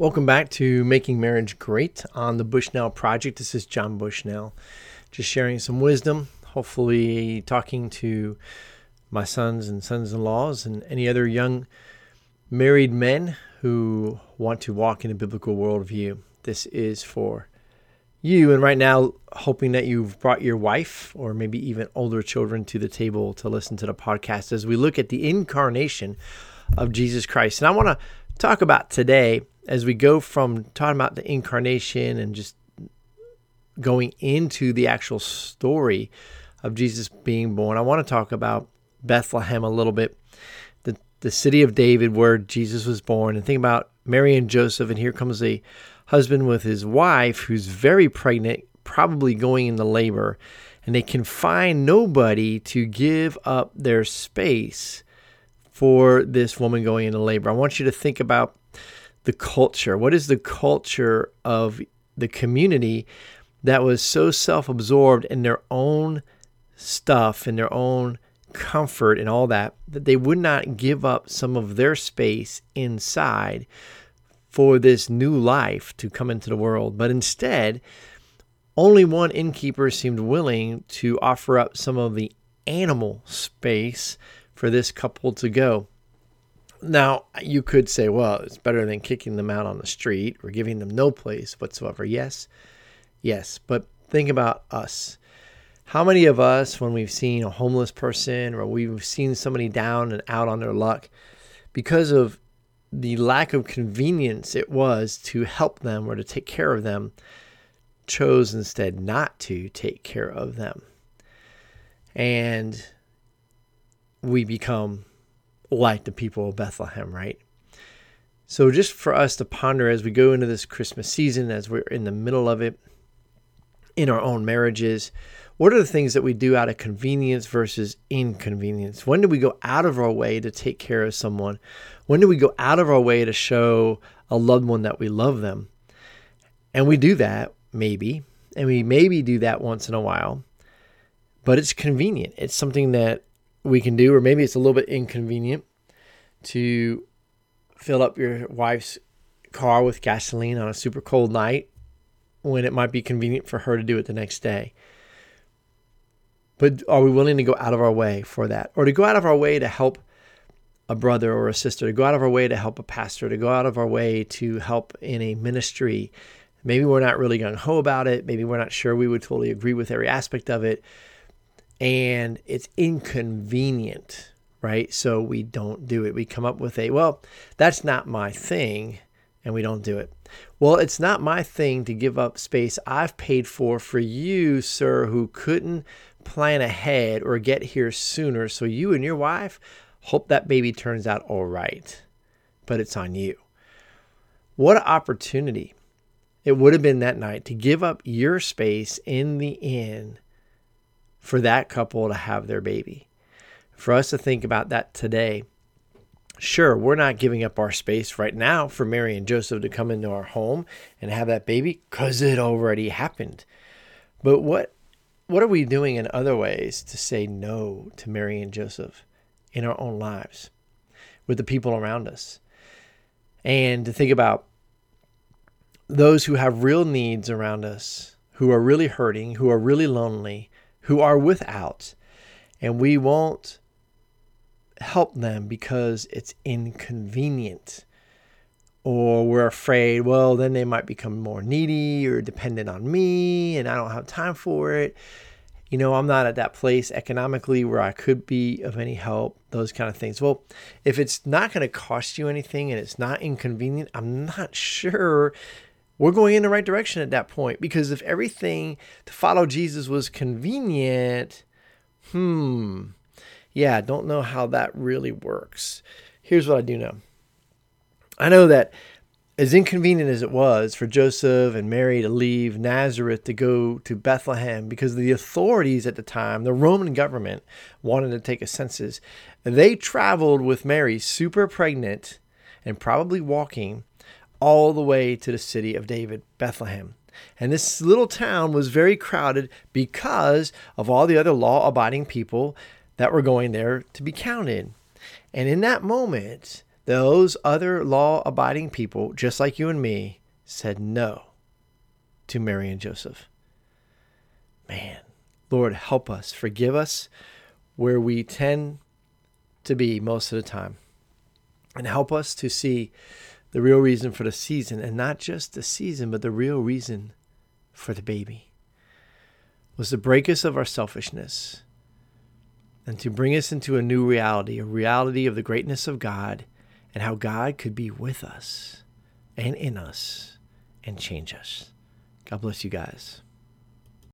Welcome back to Making Marriage Great on the Bushnell Project. This is John Bushnell, just sharing some wisdom, hopefully talking to my sons and sons-in-laws and any other young married men who want to walk in a biblical worldview. This is for you, and right now, hoping that you've brought your wife or maybe even older children to the table to listen to the podcast as we look at the incarnation of Jesus Christ. And I want to talk about today, as we go from talking about the incarnation and just going into the actual story of Jesus being born, I want to talk about Bethlehem a little bit, the city of David where Jesus was born, and think about Mary and Joseph. And here comes a husband with his wife who's very pregnant, probably going into labor, and they can find nobody to give up their space for this woman going into labor. I want you to think about the culture. What is the culture of the community that was so self-absorbed in their own stuff and their own comfort and all that they would not give up some of their space inside for this new life to come into the world? But instead, only one innkeeper seemed willing to offer up some of the animal space for this couple to go. Now, you could say, well, it's better than kicking them out on the street or giving them no place whatsoever. Yes. But think about us. How many of us, when we've seen a homeless person or we've seen somebody down and out on their luck, because of the lack of convenience it was to help them or to take care of them, chose instead not to take care of them? And we become like the people of Bethlehem, right? So just for us to ponder as we go into this Christmas season, as we're in the middle of it, in our own marriages, what are the things that we do out of convenience versus inconvenience? When do we go out of our way to take care of someone? When do we go out of our way to show a loved one that we love them? And we do that, maybe, and we maybe do that once in a while, but it's convenient. It's something that we can do, or maybe it's a little bit inconvenient to fill up your wife's car with gasoline on a super cold night when it might be convenient for her to do it the next day. But are we willing to go out of our way for that? Or to go out of our way to help a brother or a sister, to go out of our way to help a pastor, to go out of our way to help in a ministry? Maybe we're not really gung-ho about it. Maybe we're not sure we would totally agree with every aspect of it. And it's inconvenient, right? So we don't do it. We come up with well, that's not my thing, and we don't do it. Well, it's not my thing to give up space I've paid for you, sir, who couldn't plan ahead or get here sooner. So you and your wife hope that baby turns out all right, but it's on you. What an opportunity it would have been that night to give up your space in the inn for that couple to have their baby. For us to think about that today, sure, we're not giving up our space right now for Mary and Joseph to come into our home and have that baby because it already happened. But what are we doing in other ways to say no to Mary and Joseph in our own lives with the people around us? And to think about those who have real needs around us, who are really hurting, who are really lonely, who are without, and we won't help them because it's inconvenient, or we're afraid, well, then they might become more needy or dependent on me, and I don't have time for it. I'm not at that place economically where I could be of any help, those kind of things. Well, if it's not going to cost you anything and it's not inconvenient, I'm not sure we're going in the right direction at that point. Because if everything to follow Jesus was convenient, don't know how that really works. Here's what I do know. I know that as inconvenient as it was for Joseph and Mary to leave Nazareth to go to Bethlehem, because the authorities at the time, the Roman government, wanted to take a census, they traveled with Mary, super pregnant and probably walking, all the way to the city of David, Bethlehem. And this little town was very crowded because of all the other law-abiding people that were going there to be counted. And in that moment, Those other law-abiding people, just like you and me, said no to Mary and Joseph. Man, Lord, help us. Forgive us where we tend to be most of the time. And help us to see the real reason for the season, and not just the season, but the real reason for the baby was to break us of our selfishness and to bring us into a new reality, a reality of the greatness of God and how God could be with us and in us and change us. God bless you guys.